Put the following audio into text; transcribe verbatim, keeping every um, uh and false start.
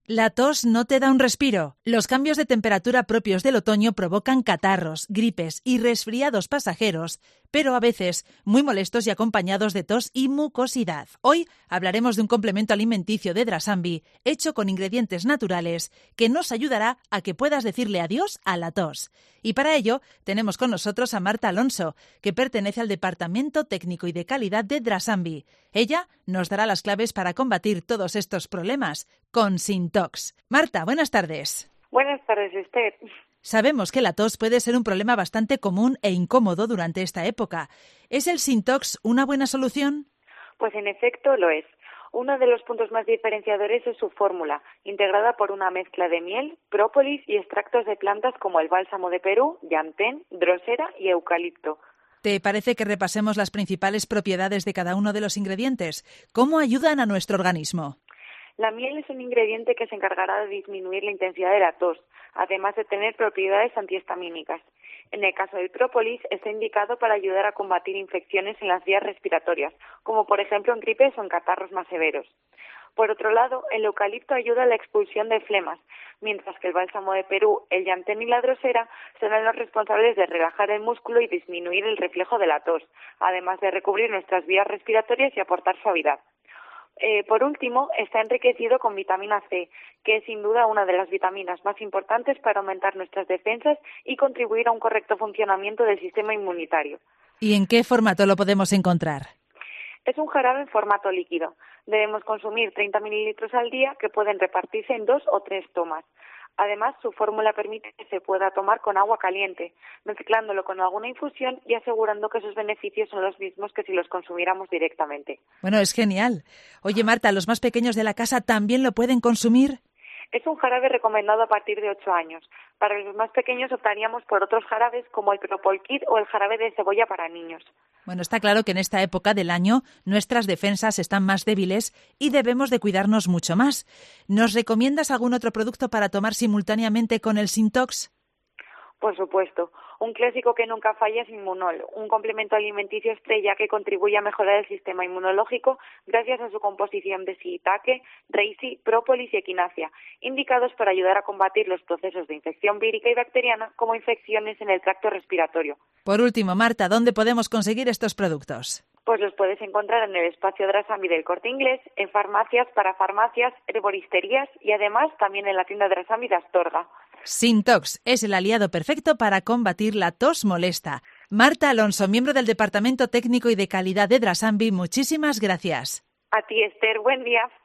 La tos no te da un respiro. Los cambios de temperatura propios del otoño provocan catarros, gripes y resfriados pasajeros, pero a veces muy molestos y acompañados de tos y mucosidad. Hoy hablaremos de un complemento alimenticio de Drasambi hecho con ingredientes naturales que nos ayudará a que puedas decirle adiós a la tos. Y para ello tenemos con nosotros a Marta Alonso, que pertenece al Departamento Técnico y de Calidad de Drasambi. Ella nos dará las claves para combatir todos estos problemas con Sintox. Marta, buenas tardes. Buenas tardes, Esther. Sabemos que la tos puede ser un problema bastante común e incómodo durante esta época. ¿Es el Sintox una buena solución? Pues en efecto lo es. Uno de los puntos más diferenciadores es su fórmula, integrada por una mezcla de miel, própolis y extractos de plantas como el bálsamo de Perú, llantén, drosera y eucalipto. ¿Te parece que repasemos las principales propiedades de cada uno de los ingredientes? ¿Cómo ayudan a nuestro organismo? La miel es un ingrediente que se encargará de disminuir la intensidad de la tos, además de tener propiedades antihistamínicas. En el caso del própolis, está indicado para ayudar a combatir infecciones en las vías respiratorias, como por ejemplo en gripes o en catarros más severos. Por otro lado, el eucalipto ayuda a la expulsión de flemas, mientras que el bálsamo de Perú, el llantén y la drosera serán los responsables de relajar el músculo y disminuir el reflejo de la tos, además de recubrir nuestras vías respiratorias y aportar suavidad. Eh, por último, está enriquecido con vitamina C, que es sin duda una de las vitaminas más importantes para aumentar nuestras defensas y contribuir a un correcto funcionamiento del sistema inmunitario. ¿Y en qué formato lo podemos encontrar? Es un jarabe en formato líquido. Debemos consumir treinta mililitros al día que pueden repartirse en dos o tres tomas. Además, su fórmula permite que se pueda tomar con agua caliente, mezclándolo con alguna infusión y asegurando que sus beneficios son los mismos que si los consumiéramos directamente. Bueno, es genial. Oye, Marta, ¿los más pequeños de la casa también lo pueden consumir? Es un jarabe recomendado a partir de ocho años. Para los más pequeños optaríamos por otros jarabes como el Propol Kit o el jarabe de cebolla para niños. Bueno, está claro que en esta época del año nuestras defensas están más débiles y debemos de cuidarnos mucho más. ¿Nos recomiendas algún otro producto para tomar simultáneamente con el Sintox? Por supuesto. Un clásico que nunca falla es Inmunol, un complemento alimenticio estrella que contribuye a mejorar el sistema inmunológico gracias a su composición de shiitake, reishi, própolis y equinacia, indicados para ayudar a combatir los procesos de infección vírica y bacteriana como infecciones en el tracto respiratorio. Por último, Marta, ¿dónde podemos conseguir estos productos? Pues los puedes encontrar en el espacio Drasambi del Corte Inglés, en farmacias, parafarmacias, herboristerías y además también en la tienda Drasambi de Astorga. Sintox es el aliado perfecto para combatir la tos molesta. Marta Alonso, miembro del Departamento Técnico y de Calidad de Drasambi, muchísimas gracias. A ti, Esther, buen día.